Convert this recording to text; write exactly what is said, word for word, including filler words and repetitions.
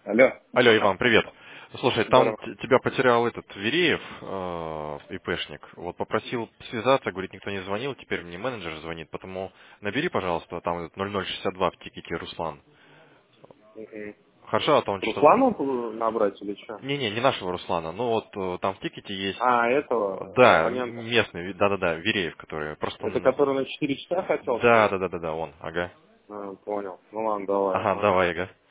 Алло. Алло, Иван, привет. Слушай, там Здорово. т- тебя потерял этот Вереев, э, ИПшник. Вот попросил связаться, говорит, никто не звонил, теперь мне менеджер звонит, потому набери, пожалуйста, там этот ноль ноль шестьдесят два в тикете Руслан. Мгм. Хорошо, а то он что-то... Руслану не-не, или что? Не-не, не нашего Руслана, ну вот э, там в тикете есть, А, э, этого, да, абонента. местный, да-да-да, Вереев, который просто Это он... который на четыре часа хотел, что ли? Да-да-да-да, он, ага. А, понял. Ну ладно, давай. Ага, Ага. давай, ага.